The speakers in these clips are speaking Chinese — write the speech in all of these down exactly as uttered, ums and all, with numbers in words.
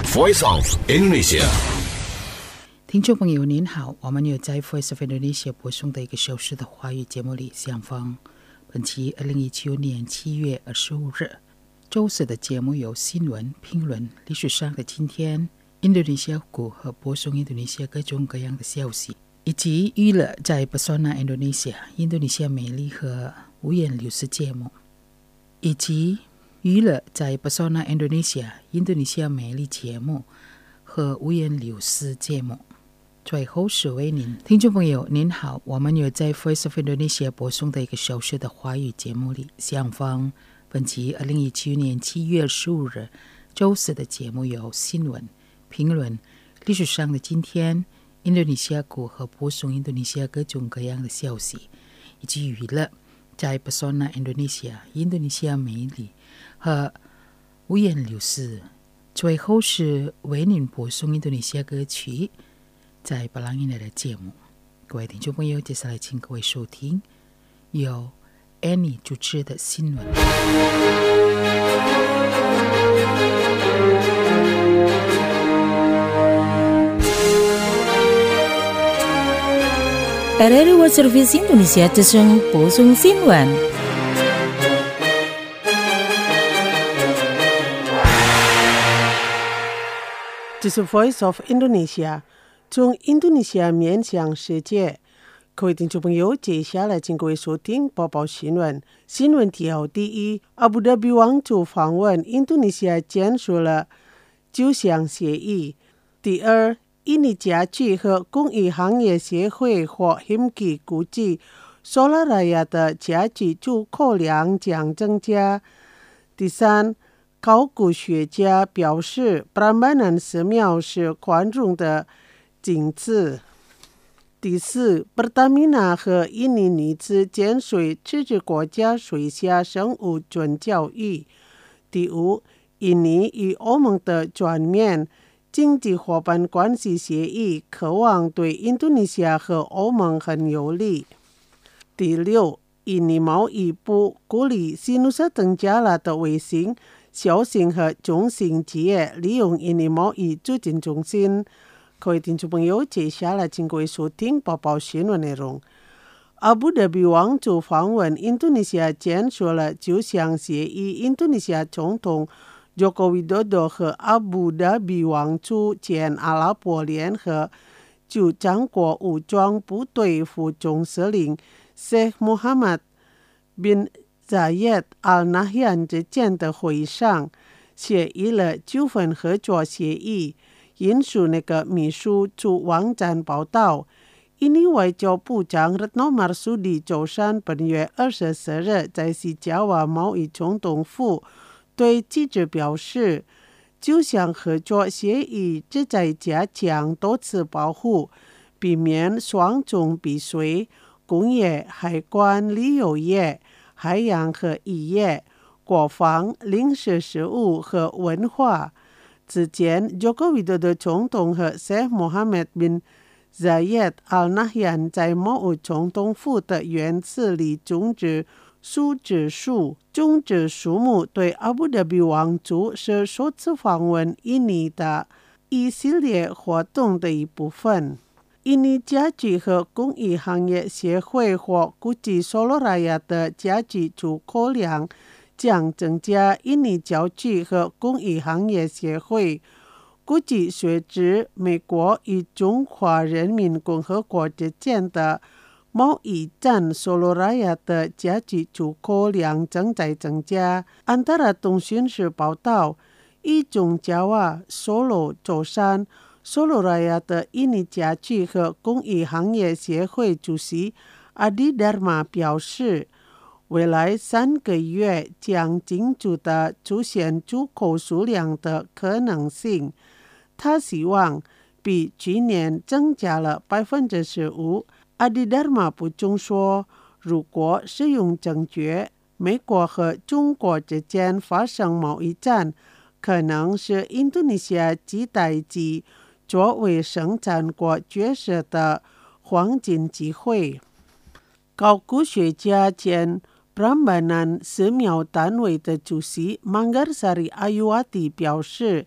Voice of Indonesia。 听众朋友您好，我们有在 Voice of Indonesia 播送的一个小时的华语节目里相逢。本期二零一九年七月二十五日周四的节目有新闻、评论、历史上的今天、印度尼西亚股和播送印度尼西亚各种各样的消息，以及娱乐在 Pesona Indonesia 印度尼西亚美丽和五颜六色节目，以及娱乐在 Pesona Indonesia 印度尼西亚美丽节目和五颜六色节目。最后是为您听众朋友您好，我们有在 Voice of Indonesia 播送的一个小时的华语节目里相逢。本期二零一九年七月二十五日周四的节目有新闻、评论、历史上的今天、印度尼西亚股和播送印度尼西亚各种各样的消息，以及娱乐在 Pesona Indonesia 印度尼西亚美丽和五颜六色。最后是为您播送印度尼西亚歌曲在巴朗印的节目。各位听众朋友，接下来请各位收听由 Annie 主持的新闻。 R R I World Service Indonesia Jesung Posung Sinwan。 这是 Voice of Indonesia， 从印度尼西亚面向世界。各位听众朋友，接下来请各位收听播报新闻。新闻提要：第一，阿布达比王储访问印度尼西亚签署了九项协议。第二，印尼家具和工艺行业协会或 H I M K I 估计 Soloraya 的家具出口量将增加。第三，考古学家表示 Prambanan 寺庙是宽容的景致。第四， Pertamina 和印尼女子减税支持国家水下生物准教育。第五，印尼与欧盟的全面经济伙伴关系协议渴望对印度尼西亚和欧盟很有利。第六，印尼贸易部鼓励西努沙登加拉的卫星小型和中型企业利用印尼贸易促进中心。各位听众朋友，接下来请各位收听播报新闻内容。阿布达比王储访问印度尼西亚签署了九项协议。印度尼西亚总统Joko Widodo 和阿布达比王储兼阿拉伯联合驻张国武装部队副总司令 Sheikh Mohammed bin Zayed Al Nahyan 之间的会上协议了九份合作协议。引述那个秘书处网站报道，印尼外交部长 Retno Marsudi 周三本月二十四日在西加瓦贸易总统府对记者表示，九项合作协议旨在加强多次保护，避免双重避税、工业、海关、旅游业、海洋和渔业、国防、零食食物和文化。之前 Joko Widodo 总统和 Sheikh Mohammed bin Zayed Al Nahyan 在贸易总统府的院子里种植树枝树，种植树木对阿布达比王储是首次访问印尼的一系列活动的一部分。印尼家具和工艺行业协会或估计 Soloraya 的家具出口量将增加。印尼家具和工艺行业协会估计随着美国与中华人民共和国之间的贸易战 Soloraya 的家具出口量正在增加。安达拉通讯社报道，以中加瓦 Solo 舟山 Soloraya 的印尼家具和工艺行业协会主席 Adi Dharma 表示，未来三个月将进驻的出现出口数量的可能性。他希望比去年增加了百分之十五。阿迪达玛补充说，如果使用正确，美国和中国之间发生贸易战，可能是印度尼西亚几代机作为生产国角色的黄金机会。考古学家兼Prambanan 寺庙单位的主席 Manggarsari Ayuwati 表示，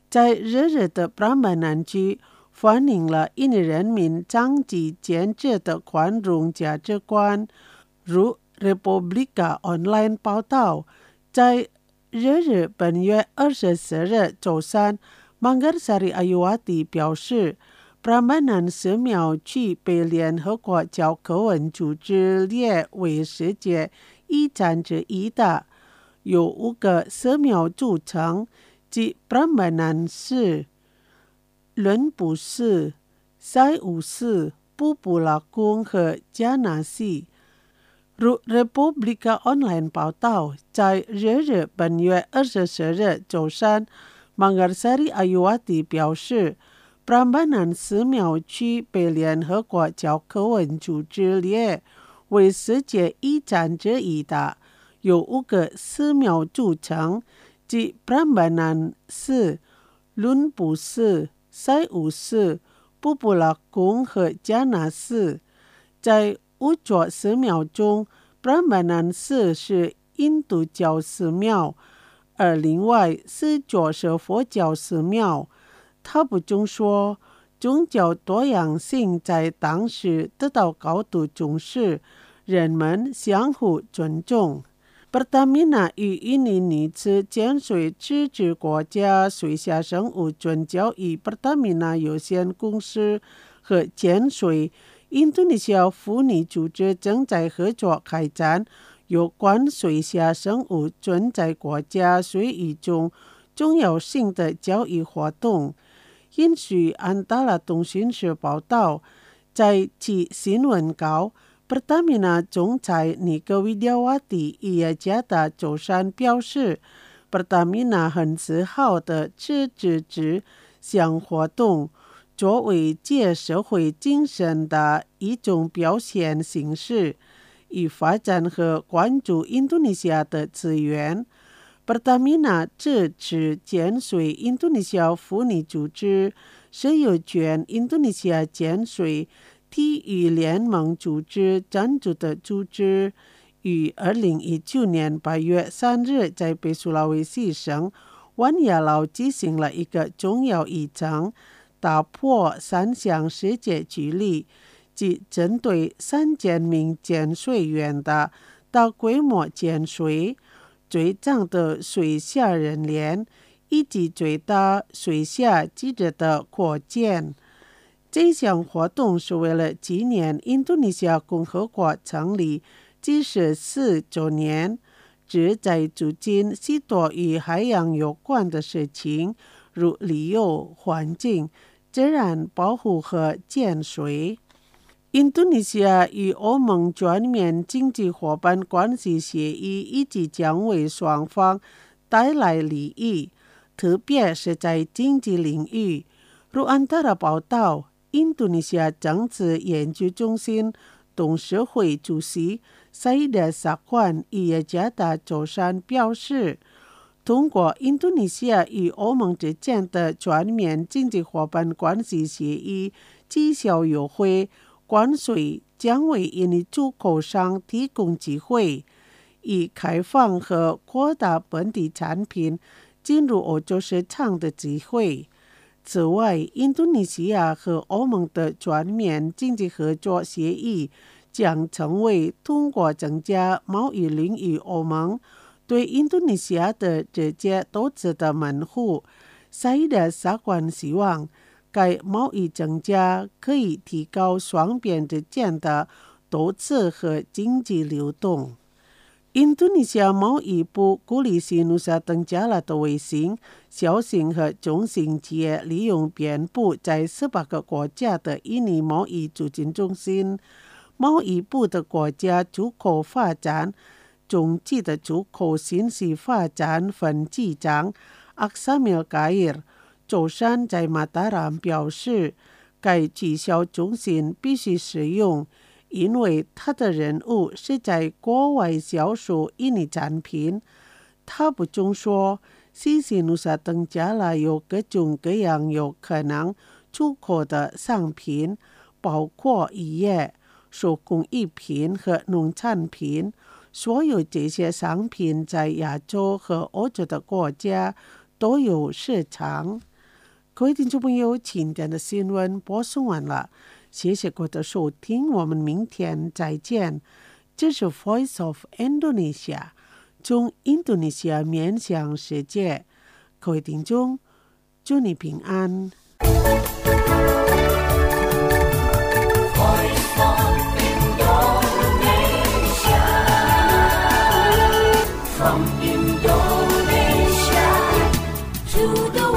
在热热的布拉曼南区反映了印尼人民长期坚持的宽容价值观。如 Republika Online 报道，在热热本月二十四日周三，曼格萨里阿尤瓦蒂表示，布拉曼南寺庙区被联合国教科文组织列为世界遗产之一的，由五个寺庙组成，即布拉曼南寺、伦布寺、塞武寺、布布拉宫和加纳寺。如 Republika Online 报道，在热热本月二十四日周三，曼格萨里阿尤瓦蒂表示，布拉曼南寺庙区被联合国教科文组织列为世界遗产之一的，由五个寺庙组成，即布拉曼南寺、伦布寺、塞武寺、布布拉宫和加纳寺。在五座寺庙中，布拉曼南寺是印度教寺庙，而另外四座是佛教寺庙。他补充说，宗教多样性在当时得到高度重视，人们相互尊重。Pertamina 与印尼女子潜水自治国家水下生物准教育 Pertamina 有限公司和潜水印度尼西亚妇女组织正在合作开展有关水下生物准在国家水域中重要性的教育活动。引述安达拉通讯社报道，在其新闻稿Pertamina 总裁尼格维迪瓦蒂伊耶加达周三表示， Pertamina 很自豪地支持这项活动，作为借社会精神的一种表现形式，以发展和关注印度尼西亚的资源。Pertamina 支持潜水印度尼西亚妇女组织、石油权印度尼西亚潜水体育联盟组织赞助的组织，于二零一九年八月三日在北苏拉威西省万亚劳进行了一个重要议程，打破三项世界纪录，即针对三千名潜水员的大规模潜水、最长的水下人脸以及最大水下记者的扩建。这项活动是为了纪念印度尼西亚共和国成立七十四周年，旨在促进许多与海洋有关的事情，如旅游、环境、自然保护和潜水。印度尼西亚与欧盟全面经济伙伴关系协议以及将为双方带来利益，特别是在经济领域。如安达拉报道，印度尼西亚政治研究中心董事会主席萨伊德萨宽伊耶加达周三表示，通过印度尼西亚与欧盟之间的全面经济伙伴关系协议绩效优惠，关税将为印尼出口商提供机会，以开放和扩大本地产品进入欧洲市场的机会。此外，印度尼西亚和欧盟的全面经济合作协议将成为通过增加贸易领域欧盟对印度尼西亚的直接投资的门户。萨伊德萨宽希望该贸易增加可以提高双边之间的投资和经济流动。印度尼西亚贸易部鼓励西努萨登加拉的卫星、小型和中型企业利用遍布在十八个国家的印尼贸易促进中心。贸易部的国家出口发展中级的出口信息发展分机长阿萨米尔盖尔周三在马达兰表示，该绩效中心必须使用，因为他的任务是在国外销售印尼产品。他补充说，西西努萨登加拉有各种各样有可能出口的商品，包括渔业、手工艺品和农产品。所有这些商品在亚洲和欧洲的国家都有市场。 各位听众朋友，今天的新闻播送完了，谢谢各位的收听，我们明天再见。这是 Voice of Indonesia， 从印度尼西亚面向世界。各位听众，祝你平安。Voice of Indonesia, from Indonesia to the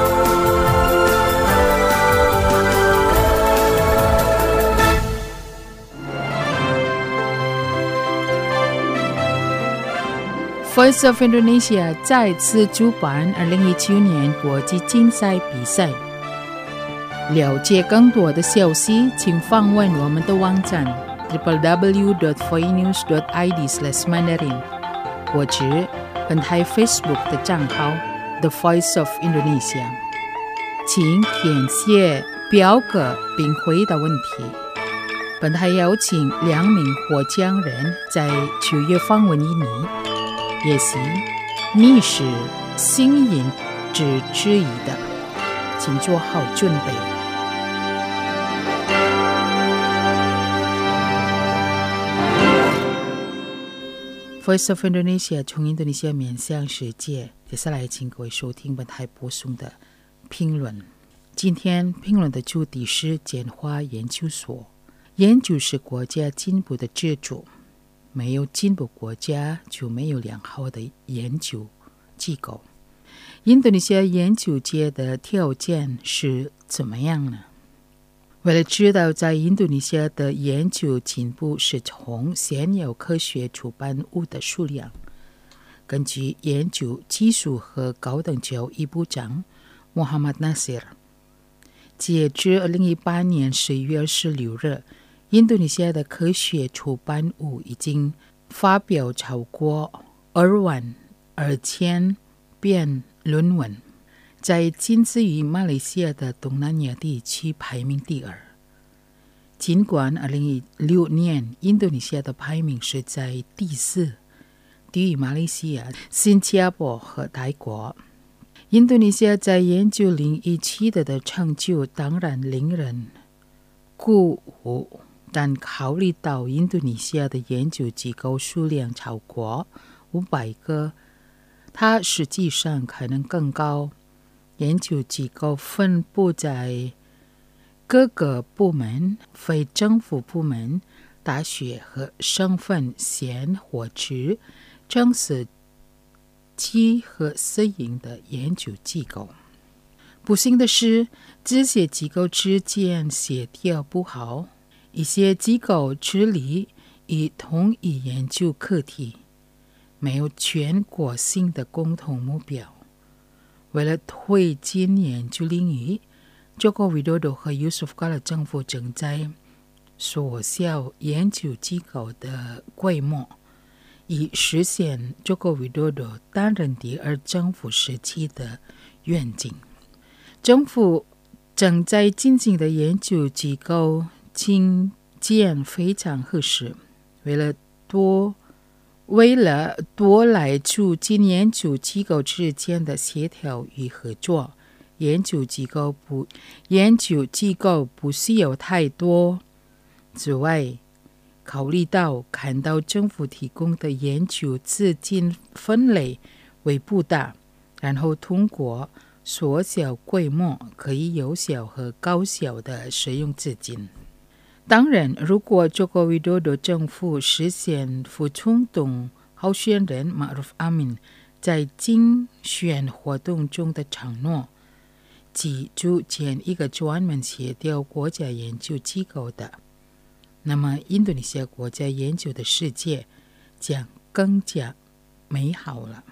world。Voice of Indonesia 再次主办二零一九年国际竞赛比赛。了解更多的消息，请访问我们的网站 double-u double-u double-u dot voinews dot i d slash mandarin 或者本台 Facebook 的账号 The Voice of Indonesia。请填写表格并回答问题。本台邀请两名获奖人在九月访问印尼。也许你是幸运之之一的，请做好准备。Voice of Indonesia 从印度尼西亚面向世界，接下来请各位收听本台播送的评论。今天评论的主题是简化研究所。研究是国家进步的支柱。没有进步国家就没有良好的研究机构。印度尼西亚研究界的条件是怎么样呢？为了知道在印度尼西亚的研究进步是从现有科学出版物的数量，根据研究技术和高等教育部长 Muhammad Nasir， 截至二零一八年十一月二十六日，印度尼西亚的科学出版物已经发表超过二万二千篇论文，在仅次于马来西亚的东南亚地区排名第二。尽管二零一六年印度尼西亚的排名是在第四，低于马来西亚、新加坡和泰国。印度尼西亚在研究领域取得的成就当然令人鼓舞。但考虑到印度尼西亚的研究机构数量超过五百个，它实际上可能更高。研究机构分布在各个部门、非政府部门、大学和省份县或者政府机和私营的研究机构。不幸的是，这些机构之间协调不好。一些机构致力于同一研究课题，没有全国性的共同目标。为了推进研究领域， Joko Widodo 和 Yusuf Kala 政府正在缩小研究机构的规模，以实现 Joko Widodo 担任第二政府时期的愿景。政府正在进行的研究机构经建非常合适，为了多为了多来促进研究机构之间的协调与合作，研究机构不研究机构不需要太多。此外，考虑到看到政府提供的研究资金分类为不大，然后通过缩小规模可以有效和高效地使用资金。当然，如果 Joko Widodo 政府实现副总统候选人 Ma'ruf Amin 在竞选活动中的承诺，即组建一个专门协调国家研究机构的，那么印度尼西亚国家研究的世界将更加美好了。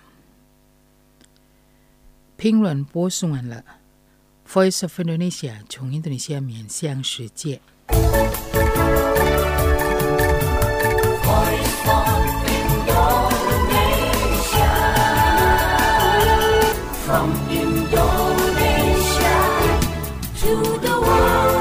评论播送完了。Voice of Indonesia 从印度尼西亚面向世界。From Indonesia to the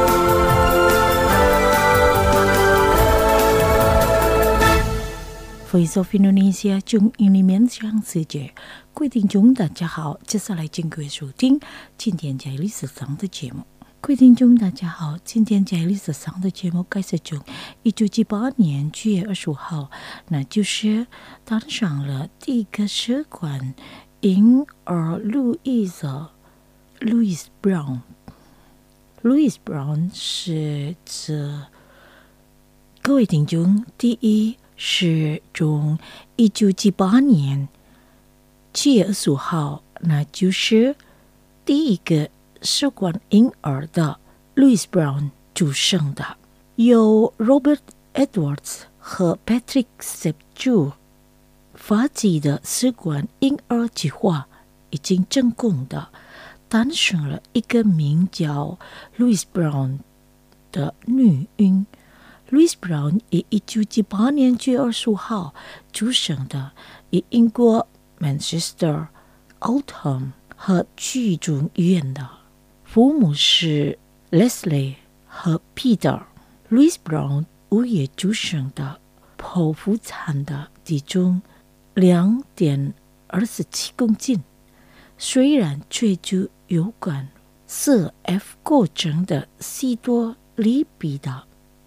world. Voice of Indonesia 中英里面讲世界，各位听众大家好，接下来请各位收听今天在历史上的节目。各位听众大家好，今天在历史上的节目开始中，一九七八年七月二十五号，那就是当上了第一个使馆婴儿路易斯 Louis Brown。Louis Brown 是指各位听众，第一是从一九七八年七月二十五号，那就是第一个使馆婴儿的 Louis Brown 出生的，由 Robert Edwards 和 Patrick Sepju 发起的使馆婴儿计划已经成功的诞生了一个名叫 Louis Brown 的女婴。Louis Brown 于一九七八年七月二十五号出生的，于英国 Manchester Oldham 和居中医院的。父母是 Leslie 和 Peter。Louis Brown 五月出生的，剖腹产的，体重两点二十七公斤。虽然追究有关四 F 过程的西多利比的，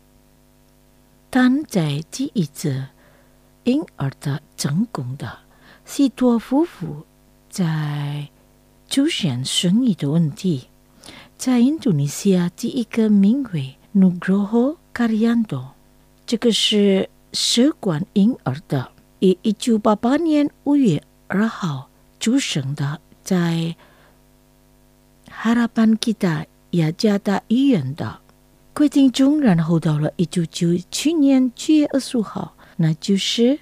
但在第一次婴儿的成功的西多夫妇在出现生育的问题。在印度尼西亚第一个名为 Nugroho Karyanto， 这个是使馆婴儿的，于一九八八年五月二号出生的，在 Harapan Kita Yajata 医院的。规定中，然后到了一九九七年七月二十五号，那就是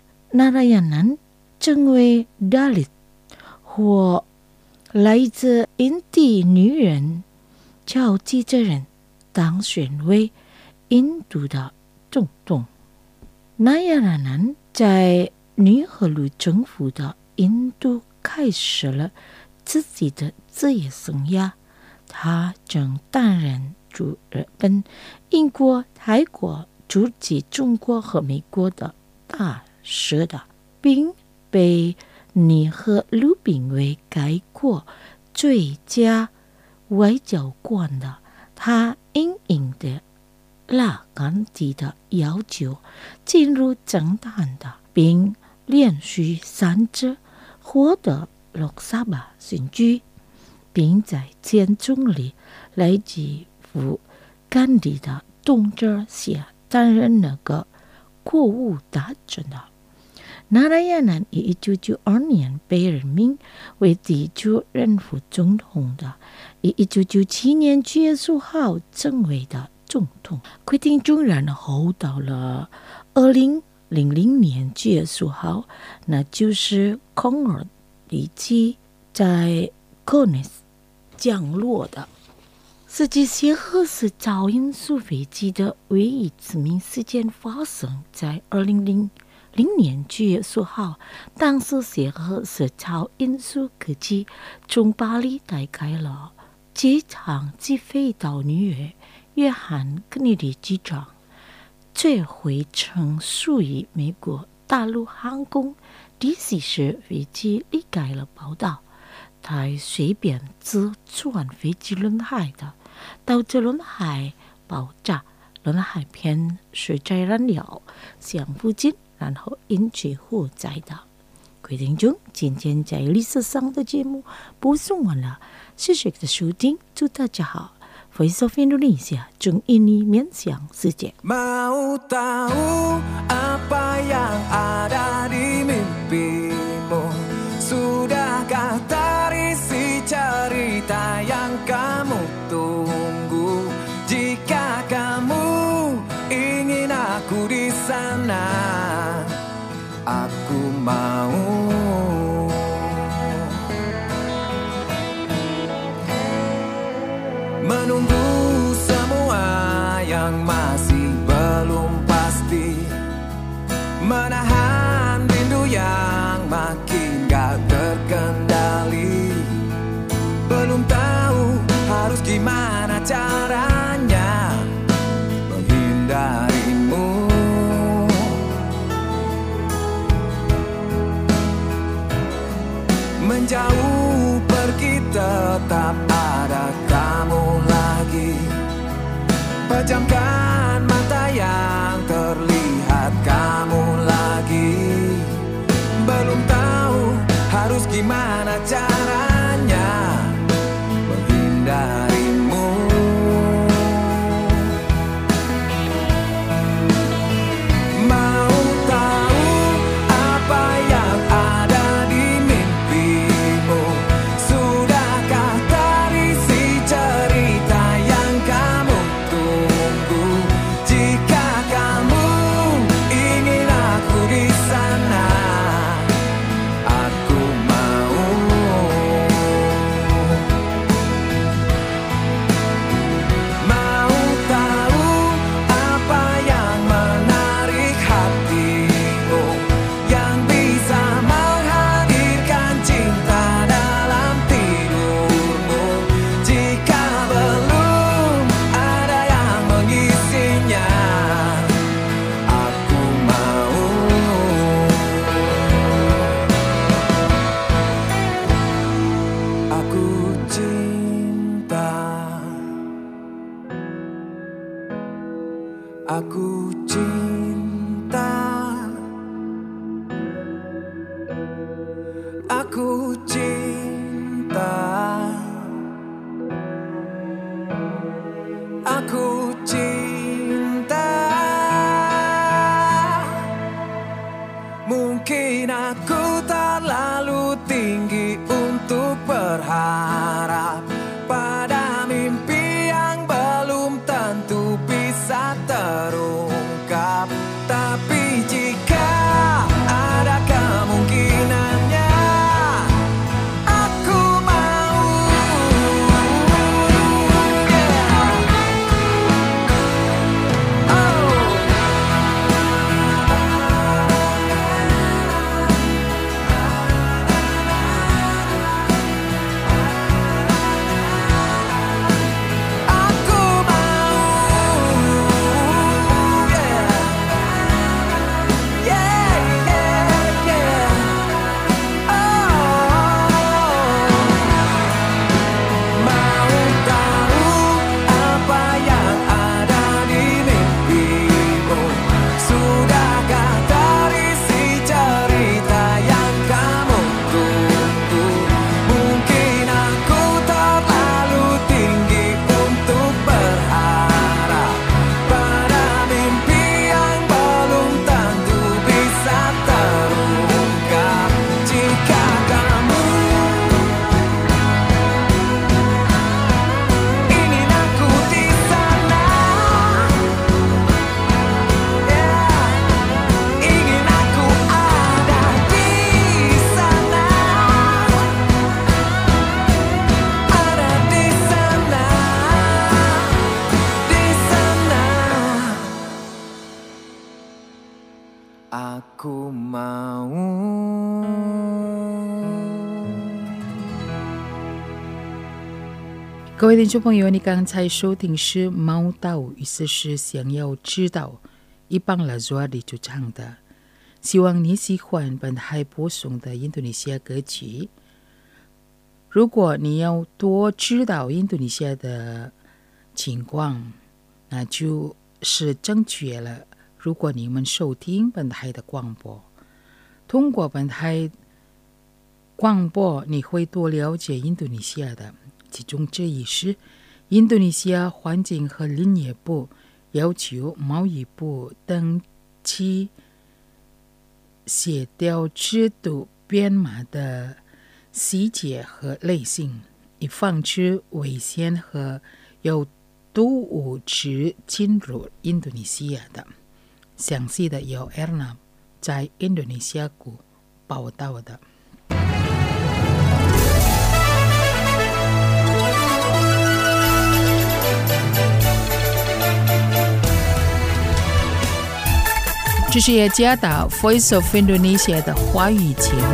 Narayanan 成为 Dalit 或来自印地女人叫记者人当选为印度的总统。Narayanan 在尼赫鲁政府的印度开始了自己的职业生涯，他曾担任驻日本、英国、泰国、驻及中国和美国的大使的，并被尼赫鲁评为该国最佳外交官的。他应应的拉甘地的要求进入政坛的，并连续三次获得洛萨巴选举，并在前总理来自夫甘地的统治下担任那个国务大臣的。Narayanan于一九九二年被任命为第九任副总统的，于一九九七年七月十五号成为的总统。规定中，然后到了二零零零年七月十五号，那就是空儿第七在 Konis 降落的。世界协和是超音速飞机的唯一致命事件发生在二零零零年七月十五号。当时协和是超音速客机从巴黎带开了机场机飞到纽约约翰肯尼迪机场，这回程属于美国大陆航空 D C 时飞机离开了跑道，它随便自转飞机轮胎的，导致轮胎爆炸，轮胎片水在燃料向附近，然后引起火灾的。各位听众，今天在历史上的节目播送完了，谢谢的收听，祝大家好。Voice of Indonesia 中印尼面向世界。 Mau tahu apa yang ada di mimpimu? Sudahkah terisi cerita yang kamu tunggu? Jika kamu ingin aku di sana, aku mau. Menunggu semua yang masih belum pasti, menahan rindu yang makin gak terkendali. Belum tahu harus gimana caranya menghindarimu. menjauh pergi tetap ada kamu lagi. Pejamkan mata yang terlihat kamu lagi. Belum tahu harus gimana caranya menghindarimu. Mau tahu apa yang ada di mimpimu? Sudahkah terisi cerita yang kamu tunggu? Jika kamu ingin aku di sana, aku mau. Mau tahu apa yang menarik hatimu, yang bisa menghadirkan cinta dalam tidurmu? Jika belum ada yang mengisinya, aku mau. Aku cinta, aku cinta, aku cinta, aku cinta. Mungkin aku terlalu tinggi untuk berharap pada mimpi yang belum tentu bisa terungkap. Tapi jika ada kemungkinannya, aku mau. Yeah. Oh. Aku mau. Yeah. Yeah, yeah, yeah. Oh. Mau tahu apa yang ada di mimpimu? Sudahkah terisi cerita yang kamu tunggu? Mungkin aku terlalu tinggi untuk berharap pada mimpi yang belum tentu bisa terungkap. Jika kamu ingin aku di sana, yeah. Ingin aku ada di sana, ada di sana, di sana. Aku mau. 各位听众朋友，你刚才收听是猫道，意思是想要知道，一帮拉佐里主唱的。希望你喜欢本台播送的印度尼西亚歌曲。如果你要多知道印度尼西亚的情况，那就是正确了。如果你们收听本台的广播，通过本台广播，你会多了解印度尼西亚的。其中之一是印度尼西亚环境和林业部要求贸易部登记协调制度编码的细节和类型，以防止危险和有毒物质进入印度尼西亚的。详细的由 Erna 在印度尼西亚谷报道的。这是雅加达 Voice of Indonesia 的华语节目。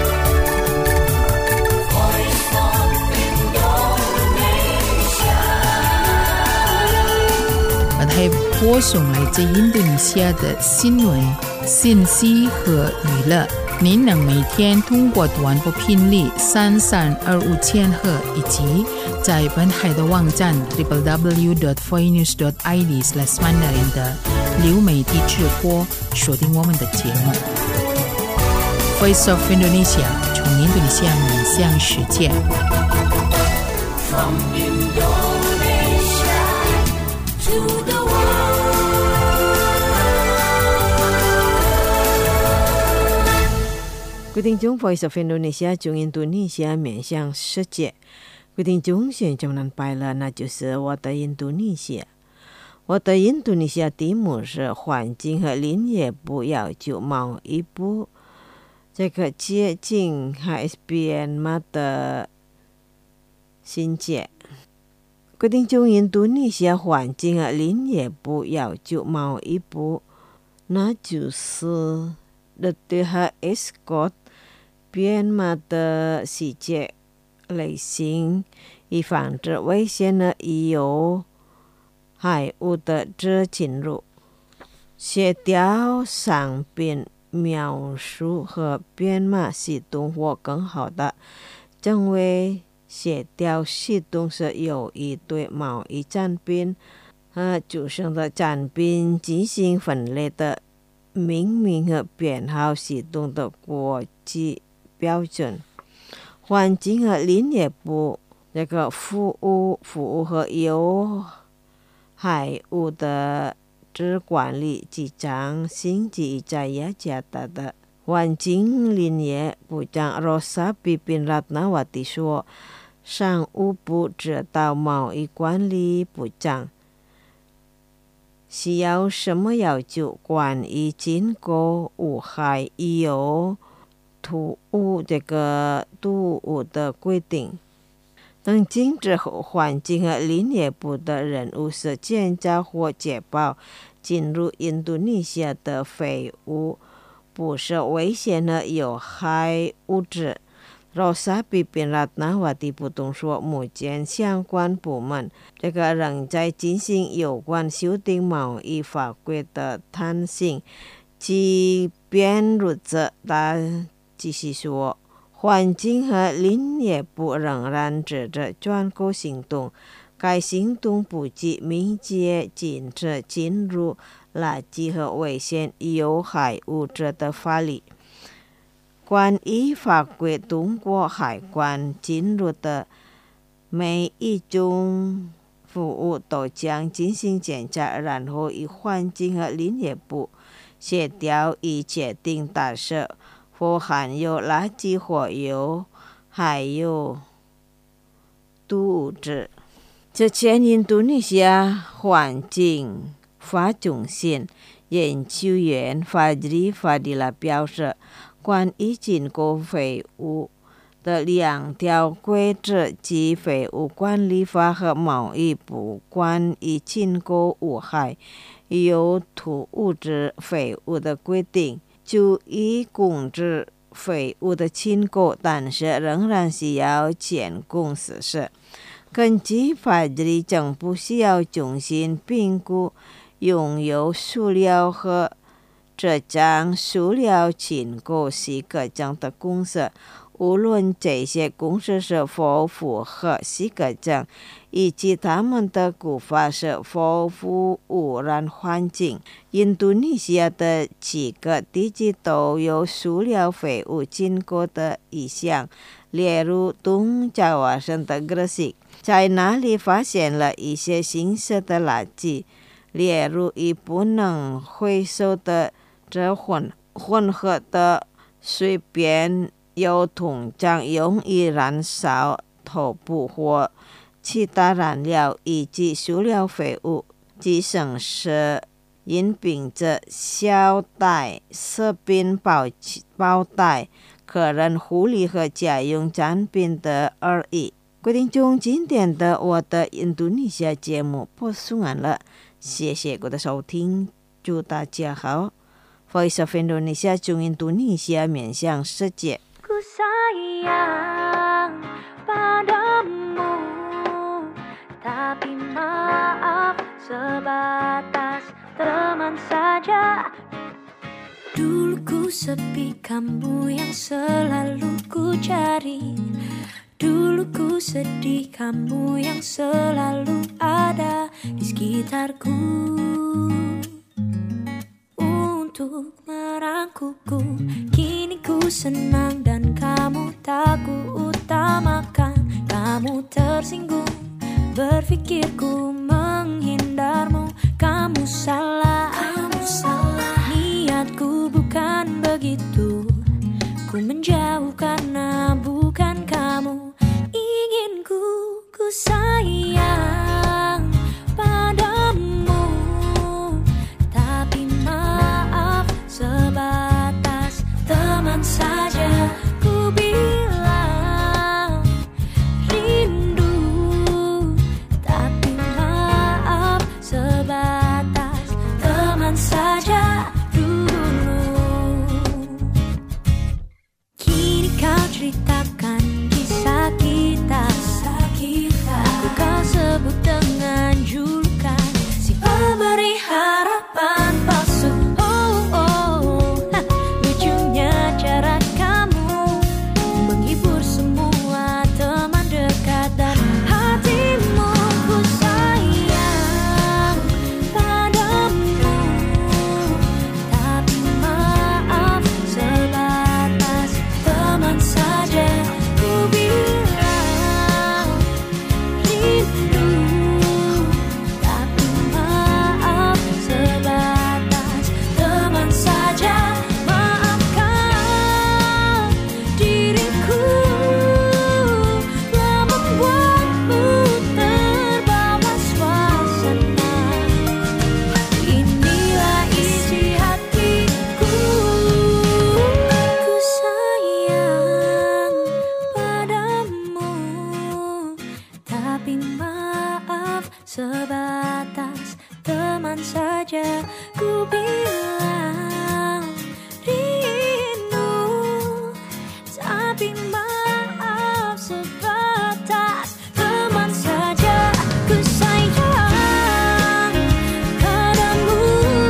本台播送来自印度尼西亚的新闻、信息和娱乐。 您能每天通过短波频率三三二五千赫，以及在本海的网站 double-u double-u double-u dot voinews dot i d slash mandarin 的流媒体直播锁定我们的节目。Voice of Indonesia 从印度尼西亚面向世界。 From Indonesia to the world. 各位听众 Voice of Indonesia 从印度尼西亚面向世界。各位听众，现在能拜了，那就是我的印度尼西亚。我的印度尼西亚题目是环境和林业部要求贸易部这个接近 H S B N 嘛的新界。各位听众，印度尼西亚环境和林业部要求贸易部，那就是的对和 escort 编码的细节类型，以防止危险的有海物的这进入，协调商品描述和编码系统或更好的成为协调系统是有意对贸易产品和组成的产品进行分类的命名和编号系统的国际标准。环境和林业部这个服务服务和有海物的质管理局长星期一在雅加达的环境林业部长 Rosa Pipin Ratnawati 说，商务部指导贸易管理部长需要什么要求关于进口无害有土物这个动物的规定。等禁止后，环境和林业部的任务是建造或解剖进入印度尼西亚的废物，不是危险的有害物质。Rosa Pipin Ratnawati 补充说，目前相关部门这个仍在进行有关修订贸易法规的探寻及辩论者，他继续说，环境和林业部仍然指着专购行动，该行动不及明确禁止进入垃圾和危险有害物质的法律。关于法规通过海关进入的每一种服务都将进行检查，然后与环境和林业部协调以决定打设或含有垃圾或有还有毒物质。之前印度尼西亚环境法中心研究员 Fadri Fadila 表示，关于进口废物的两条规则及废物管理法和贸易部关于进口无害有毒物质废物的规定，就已控制废物的进口，但是仍然需要监控实施。根据法律，政府需要重新评估拥有塑料和这张塑料进口许可证的公司，无论这些公司是否符合许可证，以及他们的估法是否不污染环境。印度尼西亚的几个地区都有塑料废物进口的意向，例如东爪哇省的格西，在那里发现了一些新式的垃圾，例如已不能回收的这混混合的碎片有通常用于燃烧头部或其他燃料，以及塑料废物即省是饮品者小袋食品包包袋个人护理和家用产品的而已。各位听众，今天的我的印度尼西亚节目播送完了，谢谢各位的收听，祝大家好。Voice of Indonesia 从印度尼西亚面向世界。 Ku sayang padamu, tapi maaf sebatas teman saja. Dulu ku sepi, kamu yang selalu ku cari. Dulu ku sedih, kamu yang selalu ada di sekitarku untuk merangkulku. Kini ku senang dan kamu tak ku utamakan. Kamu tersinggung, berpikirku menghindarmu. Kamu salah, kamu salah. Niatku bukan begitu. Ku menjauh karena bukan kamu. Inginku ku sayang padamu, tapi maaf sebatas teman saja. Ku bilang rindu, tapi maaf sebatas teman saja dulu. Kini kau ceritakan kisah kita, aku kau sebut dengan julukan si pemberi harapan palsu. Oh, oh, ha, lucunya cara kamu menghibur semua teman dekat dan hatimu. Ku sayang padamu, tapi maaf sebatas teman saja. Ku bilang rindu, tapi maaf sebatas teman saja. Maafkan diriku telah membuatmu terbawa suasana. Inilah isi hatiku. Ku sayang padamu, tapi maaf sebatas teman saja. Ku bilang rindu, tapi maaf sebatas teman saja. Ku sayang padamu,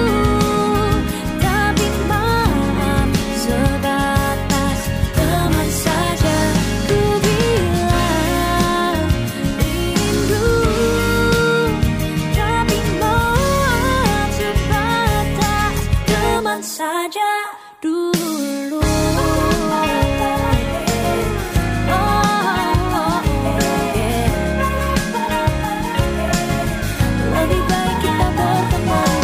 tapi maaf sebatas teman saja. Ku bilang rindu, tapi maaf sebatas teman saja dulu. Oh, oh, yeah. Lebih baik kita berteman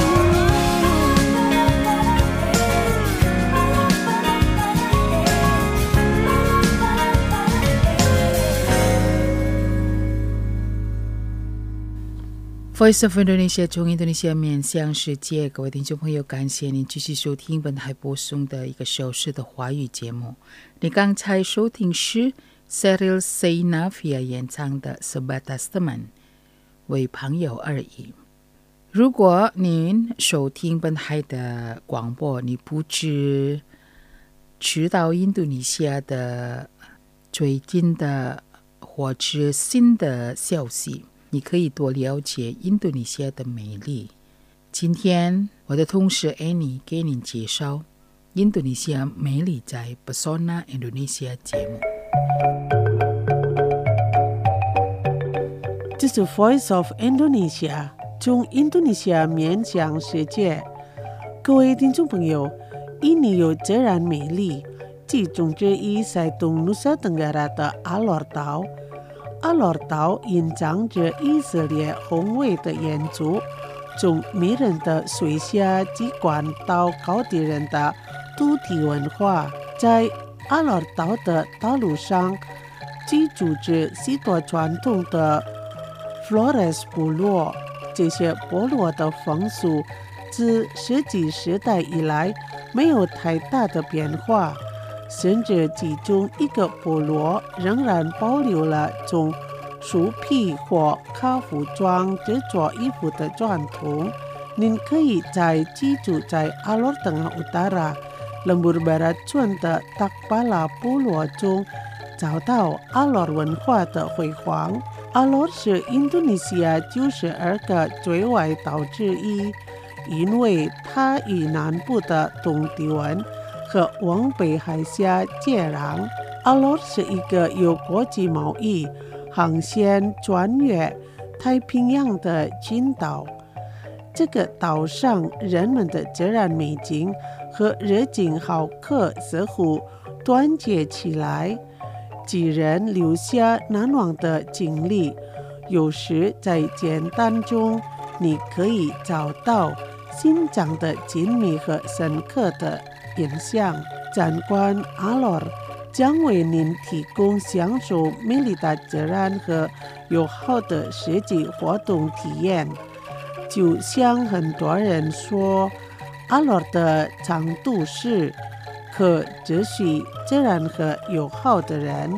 Voice of Indonesia 从印度尼西亚面向世界，各位听众朋友，感谢您继续收听本台播送的一个小时的华语节目。你刚才收听是 Cheryl Zainavia 演唱的《Sebatas Teman》，为朋友而已。如果您收听本台的广播，你不知知道印度尼西亚的最近的或者新的消息，你可以多了解印度尼西亚的美丽。今天我的同事 Annie 给您介绍印度尼西亚美丽在 Pesona Indonesia 节目。 这是 Voice of Indonesia 从印度尼西亚面向世界。各位听众朋友，印尼有自然美丽，其中之一在东努萨登加拉的阿罗尔岛。阿罗尔岛隐藏着以色列宏伟的建筑，从迷人的水下机关到高地人的土地文化。在阿罗尔岛的道路上，居住着许多传统的 Flores 部落。这些部落的风俗自石器时代以来没有太大的变化，甚至其中一个部落仍然保留了从树皮或靠服装制作衣服的传统。您可以在居住在阿罗尔 Tengah Utara lembur barat 村的塔巴拉部落中找到阿罗尔文化的辉煌。阿罗尔是印度尼西亚九十二个最外岛之一，因为它与南部的东帝汶和往北海峡接壤。阿罗是一个有国际贸易、航线穿越太平洋的群岛。这个岛上人们的自然美景和热情好客似乎团结起来，给人留下难忘的经历。有时在简单中，你可以找到欣赏的精密和深刻的印象。参观阿罗将为您提供享受美丽的自然和友好的实际活动体验。就像很多人说，阿罗的长度是可持续自然和友好的人。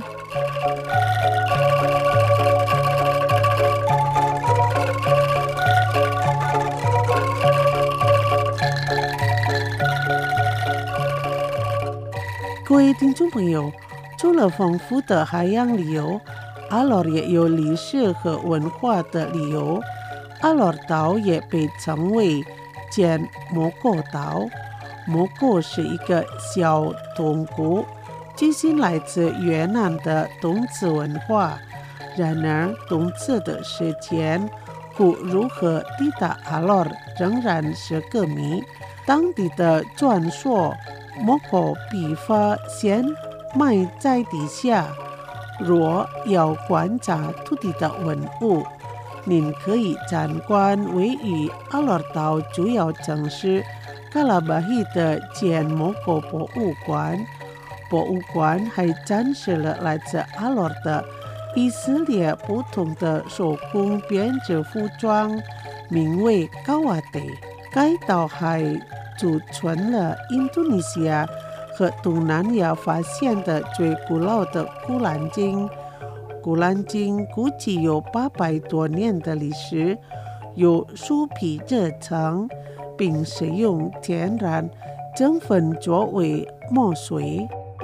各位听众朋友，除了丰富的海洋旅游，阿罗也有历史和文化的旅游。阿罗岛也被称为简摩国岛。摩国是一个小东国，据信来自越南的冬至文化。然而，冬至的时间故如何抵达阿罗仍然是个谜。当地的传说，摩国笔发现埋在地下。若要观察土地的文物，您可以参观位于阿罗岛主要城市卡拉巴希的简摩国博物馆。博物馆还展示了来自阿罗的以色列不同的手工编织服装，名为高瓦德。该岛还储存了印度尼西亚和东南亚发现的最古老的古兰经。古兰经估计有八百多年的历史，由树皮制成，并使用天然成分作为墨水。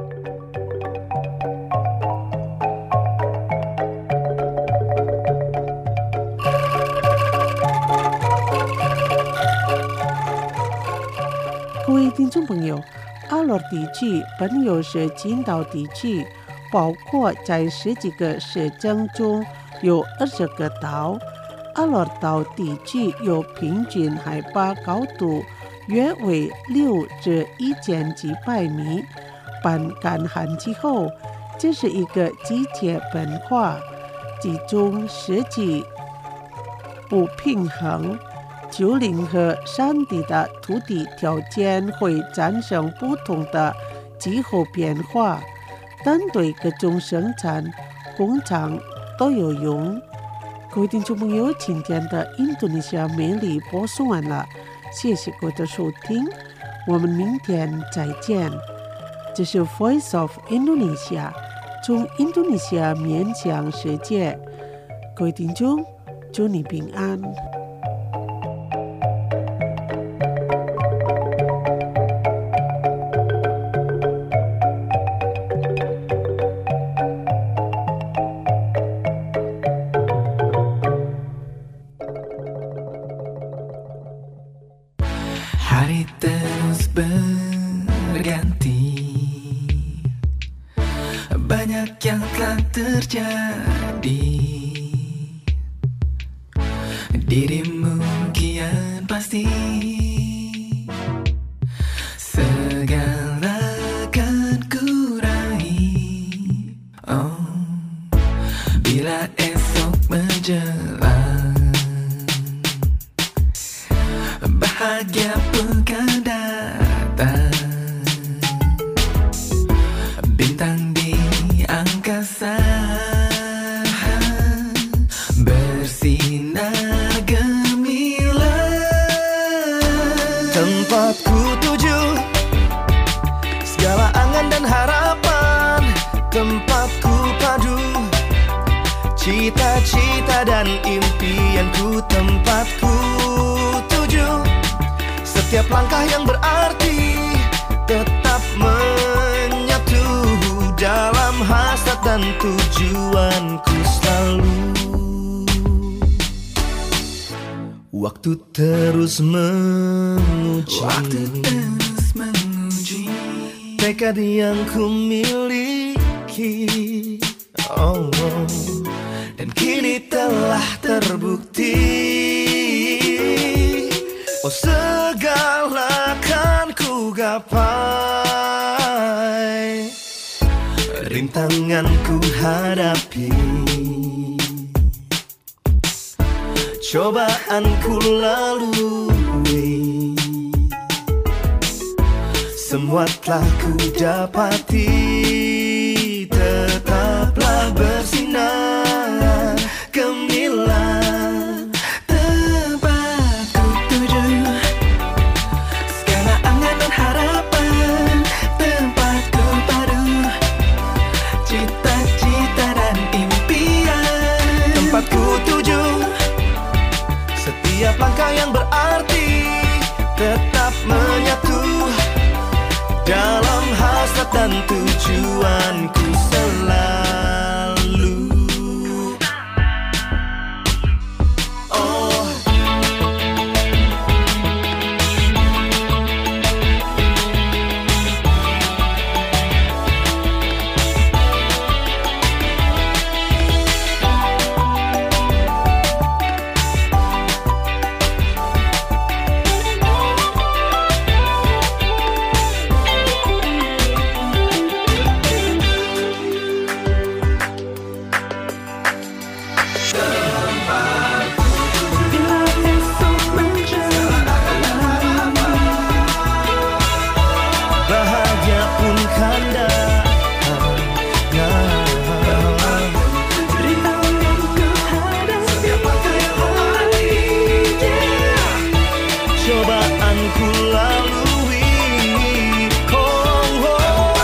各位听众朋友，阿罗地区本有是群岛地区，包括在十几个市镇中有二十个岛。阿罗岛地区有平均海拔高度约为六至一千几百米。半干旱气候，这是一个季节变化，其中四季不平衡。丘陵和山地的土地条件会产生不同的气候变化，但对各种生产工厂都有用。各位听众朋友，今天的印度尼西亚美丽播送完了，谢谢各位的收听，我们明天再见。这是 Voice of Indonesia， 从印度尼西亚面向世界。各位听众，祝你平安。 Hari terus berganti, banyak yang telah terjadi. Dirimu kian pasti segala akan kurai. Oh, bila esok menjelang, bahagia pekan datang. Bintang di angkasa bersinar gemilang. Tempatku tuju segala angan dan harapan. Tempatku padu cita-cita dan impianku. Tempatku tuju setiap langkah yang berarti, tetap menyatu dalam hasrat dan tujuanku selalu. Waktu terus menguji, Waktu terus menguji. tekad yang ku miliki, oh, oh. Dan kini telah terbukti, oh segala kan ku gapai, rintangan ku hadapi, cobaan ku lalui, semua telah ku dapati, tetaplah bersinar gemilang tempat ku tuju, segala angan dan harapan tempat ku padu, cita-cita dan impian tempat ku tuju, setiap langkah yang berarti tetap menyatu dalam hasrat dan tujuanku selalu. Oh, bahagia pun kan datang, rintangan ku hadapi, setiap langkah yang berarti, cobaan ku lalui, oh, oh,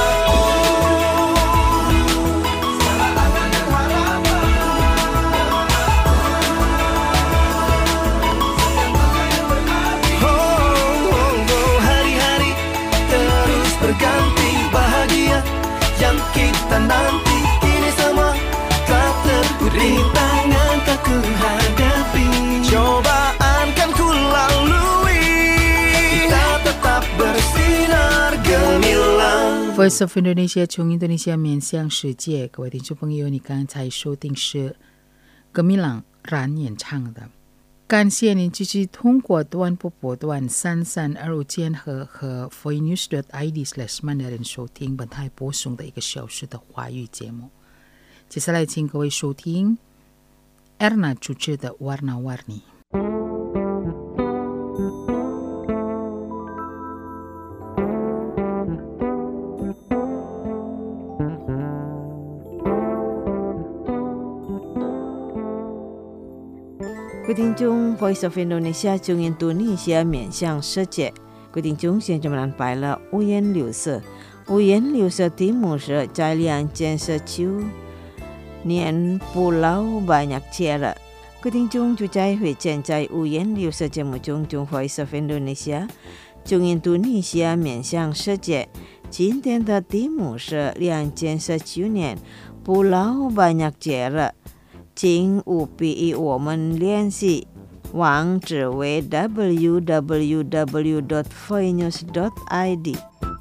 oh, oh, hari-hari terus berganti, bahagia yang kita nanti kini semua telah terbukti, rintangan tak ku hadapi, cobaan kan ku lalui, kita tetap bersinar gemilang. Voice of Indonesia 从印度尼西亚面向世界，各位听众朋友，你刚才收听是格米朗然演唱的。感谢您继续通过短波波段三三二五千赫和 voinews dot i d slash mandarin 收听本台播送的一个小时的华语节目。接下来请各位收听 Erna 主持的 Warna-Warni。 各位听众 Voice of Indonesia 从印度尼西亚面向世界，各位听众现在我们安排了五颜六色。五颜六色题目是在两千十九年 Pulau Banyak Tiara。各位听众就在会见在五颜六色节目中，从 Voice of Indonesia 从印度尼西亚面向世界。今天的题目是两千十九年 Pulau Banyak Tiara。请务必与我们联系，网址为 w w w dot voinews dot i d。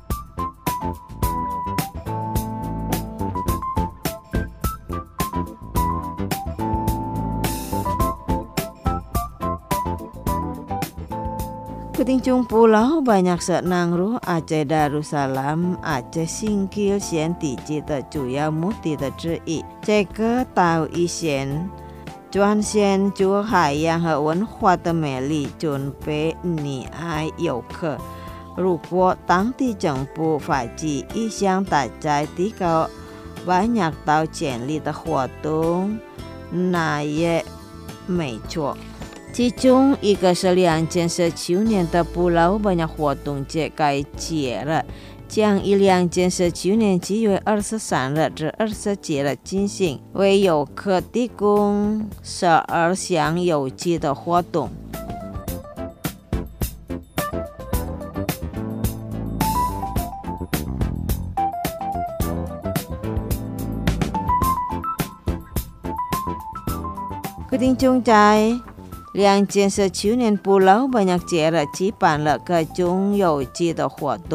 Ketingcung pulau banyak senangru Aceh Darussalam Aceh Singkil 县地级的主要目的的之一。这个岛屿县展现出海洋和文化的美丽，准备溺爱游客。如果当地政府发起一项大家提高banyak岛建立的活动，那也没错。其中一个是两千十九年的Pulau Banyak活动节该节日，将于两千十九年七月二十三日至二十七日进行，为游客提供十二项有趣的活动。各听众在两千十九年Pulau Banyak节日举办了各种有趣的活动，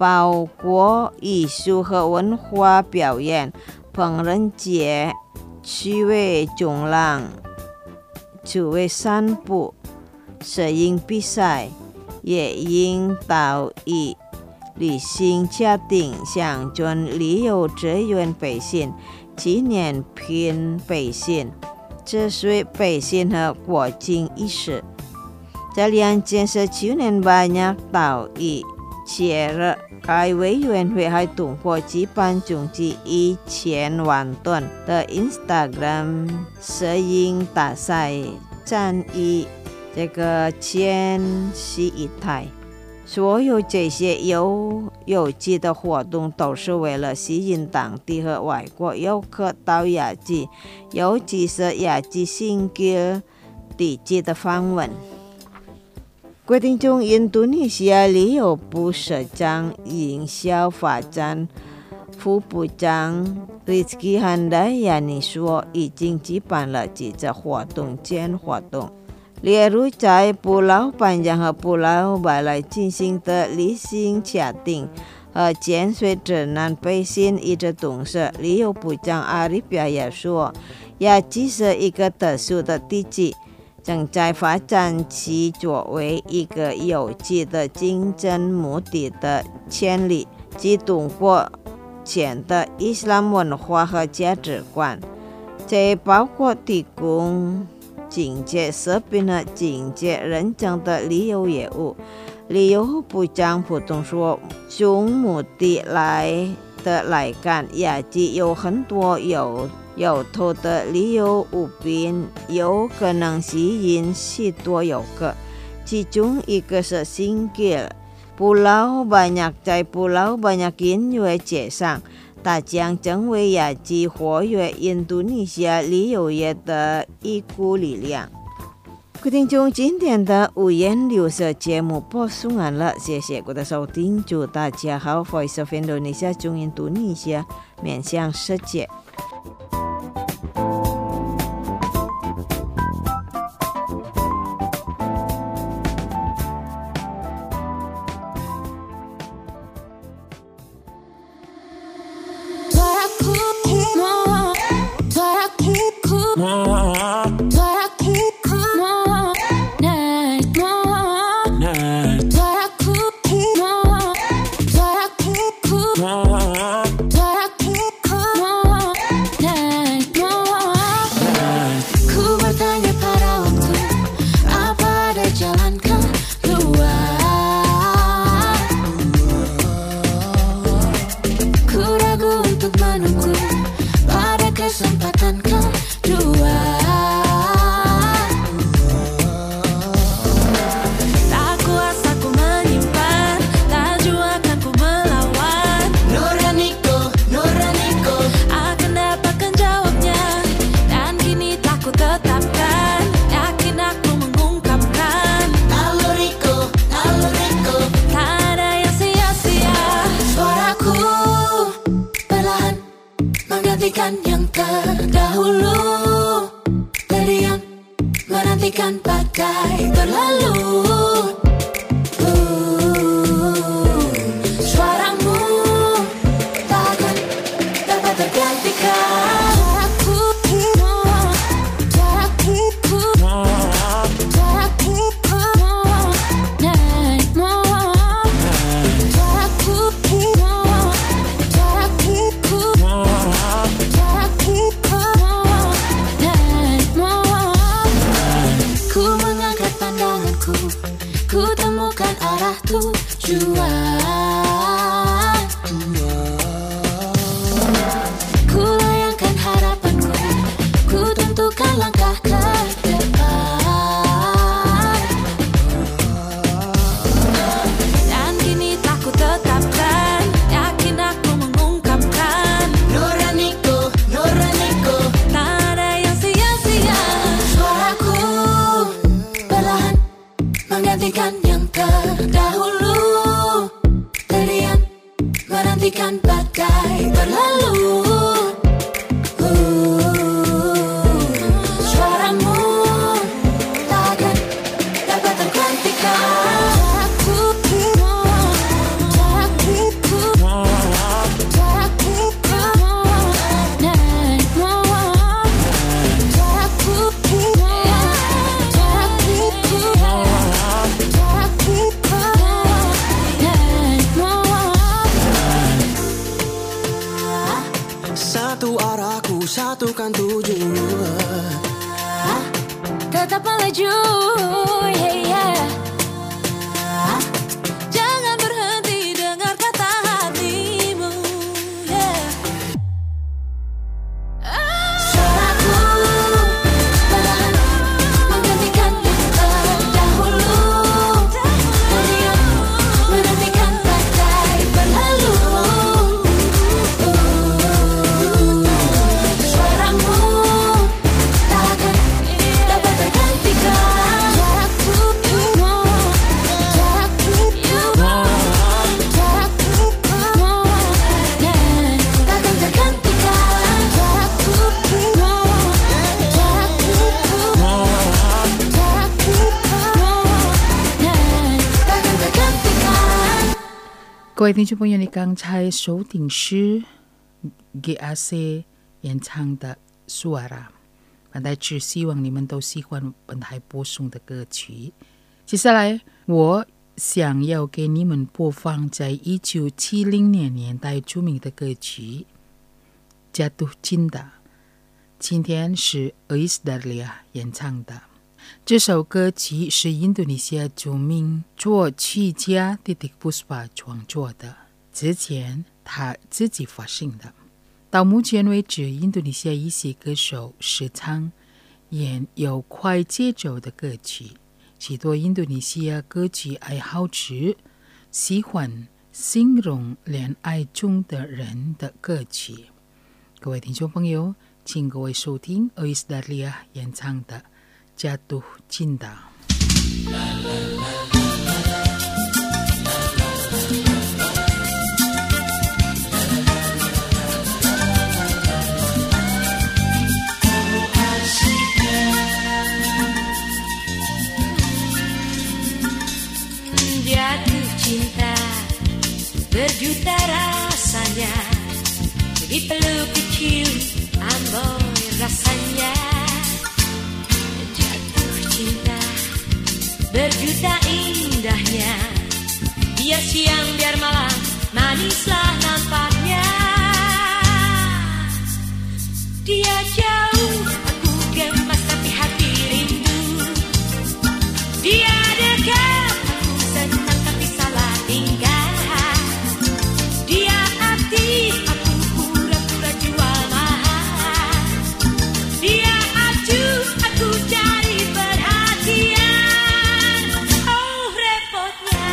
包括艺术和文化表演、烹饪节、趣味冲浪、趣味散步、摄影比赛、野营岛屿、旅行家庭、乡村旅游志愿培训、纪念品培训、治水培训和国情意识。这两件事去年banyak岛屿节日，该委员会还通过举办总计一千万吨的 Instagram 摄影大赛，占于这个前十一台。所有这些有有机的活动都是为了吸引当地和外国游客到雅基，尤其是雅基新吉地区的访问。规定中，印度尼西亚旅游部社长营销发展副部长 Rizky Handayani 说，已经举办了几次活动间活动，例如在布劳班江和布劳巴来进行的旅行家庭和潜水指南培训一直同时，旅游部长阿里比亚也说，雅基是一个特殊的地区，正在发展其作为一个有机的竞争目的的潜力，及通过前的伊斯兰文化和价值观，这包括提供境界设备和境界认证的旅游业务。旅游部长普通说，从目的来的来看，雅基有很多有有头的旅游物品，有可能吸引许多游客，其中一个是新吉尔。Pulau banyak在 Pulau banyak音乐节上，它将成为雅基活跃印度尼西亚旅游业的一股力量。各位听众，今天的五颜六色节目播送完了，谢谢各位的收听，祝大家好 Voice of Indonesia 中印度尼西亚面向世界。 Yang terdahulu terdiam menantikan badai berlalu. uh, Suaramu takkan dapat tergantikan. Ku tuju. Tetap melaju, yeah, yeah. Jangan berhenti dengar kata hatimu, yeah. Suaraku perlahan menggantikan yang terdahulu. Hanya menantikan badai berlalu. Suaramu takkan dapat tergantikan. Jarakku, jarakku, jarakku, takkan tergantikan. Jarakku, jarakku, takkan tergantikan. 各位听众朋友，你刚才收听是 G A C 演唱的《Suara》，本台只希望你们都喜欢本台播送的歌曲。接下来，我想要给你们播放在一九七零年年代著名的歌曲《Jatuh Cinta》，今天是 Iis Dahlia 演唱的。这首歌曲是印度尼西亚著名作曲家 Titik Puspa 创作的，之前他自己发行的。到目前为止，印度尼西亚一些歌手时常演有快节奏的歌曲，许多印度尼西亚歌曲爱好者喜欢形容恋爱中的人的歌曲。各位听众朋友，请各位收听 Iis Dahlia 演唱的Jatuh Cinta。 Jatuh cinta berjuta rasanya, dipeluk dicium amboi rasanya. Jatuh cinta berjuta indahnya, biar siang biar malam manislah nampaknya. Dia jauh aku gemas tapi hati rindu. Dia dekat aku senang tapi salah tingkah. Dia aktif aku pura-pura jual mahal. Dia acuh aku cari perhatian. Oh repotnya,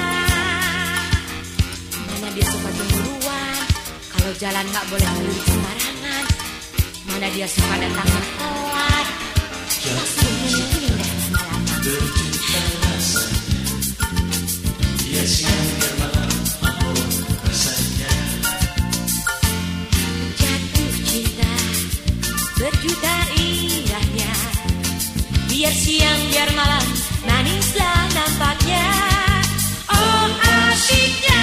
mana dia suka cemburuan, kalau jalan gak boleh melirik sembarangan. Mana dia suka datang telat, langsung menungguin deh lama-lama. Jatuh cinta berjuta indahnya, biar siang biar malam manislah nampaknya. Oh asyiknya.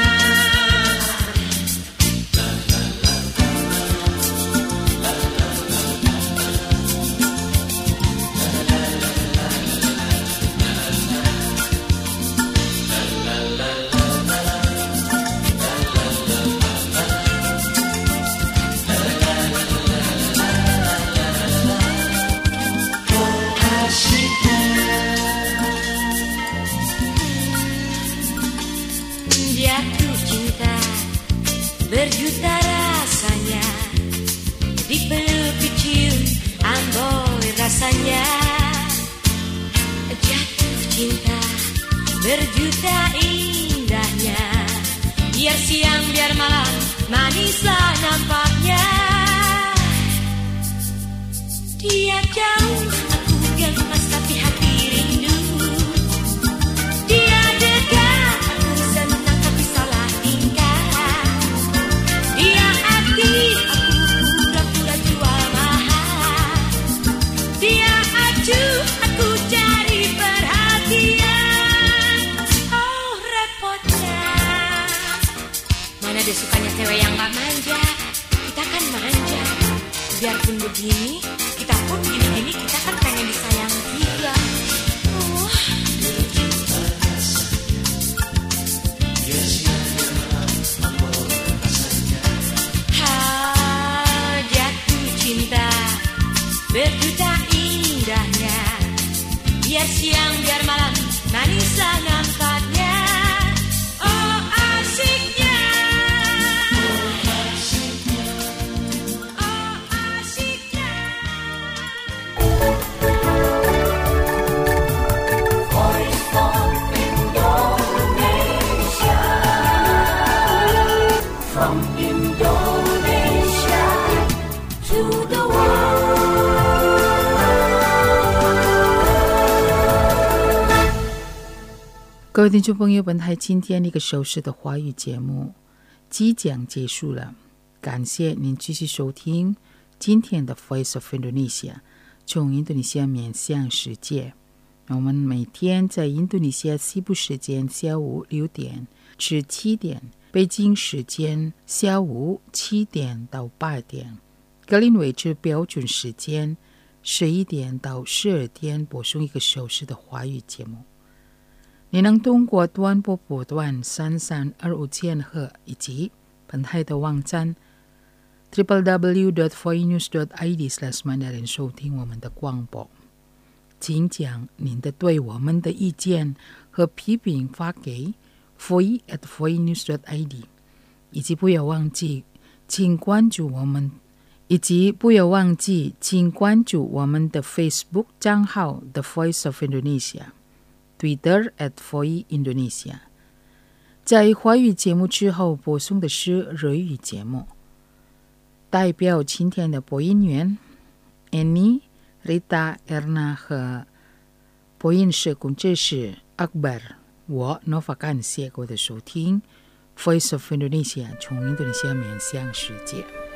Jatuh cinta berjuta rasanya, dipeluk dicium amboi rasanya. Jatuh cinta berjuta indahnya, biar siang biar malam manislah nampaknya. Dia jauh aku gemas tapi hati rindu. Dia dekat aku senang tapi salah tingkah. Dia aktif aku pura-pura jual mahal. Dia acuh aku cari perhatian. Oh repotnya, mana dia sukanya cewek yang gak manja. Kita kan manja. Biarpun begini, kita pun gini-gini, kita kan pengen disayang juga. Oh. Ha, jatuh cinta berjuta indahnya. Biar siang biar malam manislah nampaknya. Oh asiknya. Oh asiknya. Voice of Indonesia, from Indonesia to the world. 各位听众朋友，本台今天一个小时的华语节目即将结束了，感谢您继续收听今天的 Voice of Indonesia， 从印度尼西亚面向世界。我们每天在印度尼西亚西部时间下午六点至七点，北京时间下午七点到八点，格林威治标准时间十一点到十二点播送一个小时的华语节目。你能通过短波波段三三二五千赫以及本台的网站 double-u double-u double-u dot voice news dot i d slash mandarin 收听我们的广播。请将您的对我们的意见和批评发给 voice at voice news dot i d， 以及不要忘记请关注我们以及不要忘记请关注我们的 Facebook 账号 The Voice of Indonesia，Twitter at Voice Indonesia。 在华语节目之后播送的是日语节目，代表今天的播音员 Annie、Rita、Erna 和播音社工制是 Akbar。 我 Nova 感谢各位的收听 Voice of Indonesia， 从印度尼西亚面向世界。